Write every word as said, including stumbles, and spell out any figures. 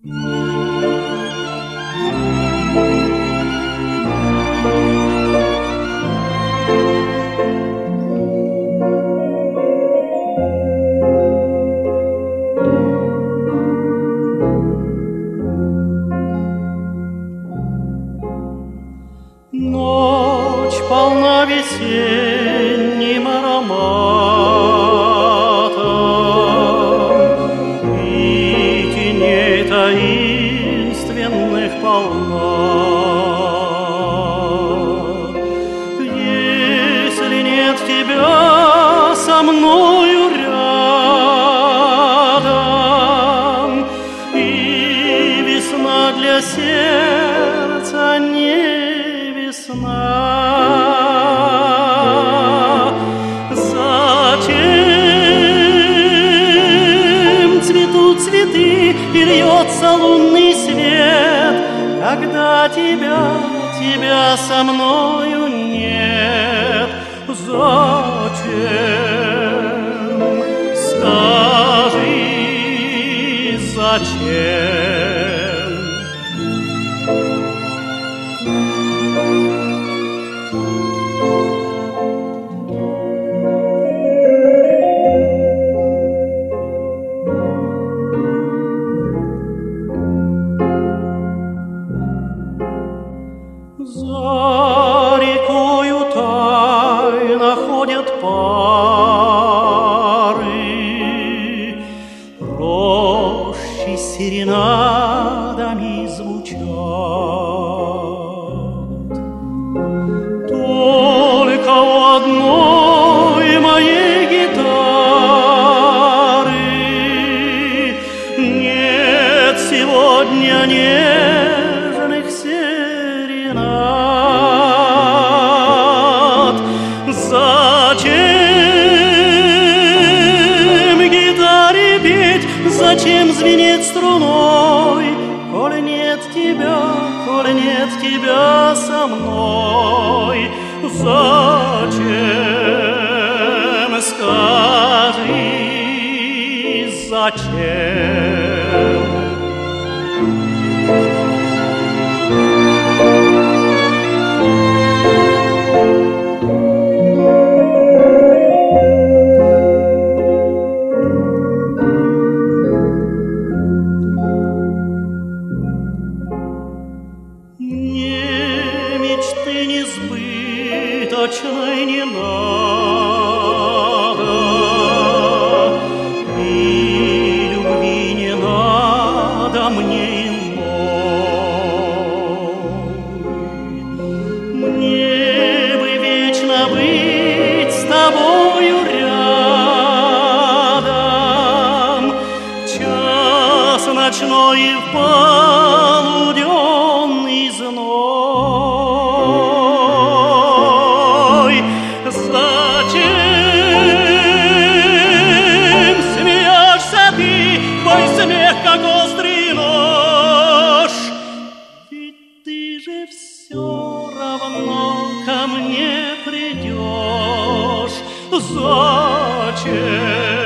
Ночь полна весенним ароматом, и теней таинственных полна. Если нет тебя со мною рядом, и весна для сердца не зачем цветут цветы и льется лунный свет, когда тебя, тебя со мною нет? Зачем? Скажи, зачем? За рекою тайно ходят пары, рощи серенадами звучат. Только у одной моей гитары нет сегодня нежных серенад. Зачем гитаре петь, зачем звенеть струной, коль нет тебя, коль нет тебя со мной? Зачем? Скажи, зачем? Несбыточной не надо, и любви не надо мне иной. Мне бы вечно быть с тобою рядом, час ночной и в полуденный зной. Зачем смеешься ты, твой смех, как острый нож? Ведь ты же все равно ко мне придешь. Зачем?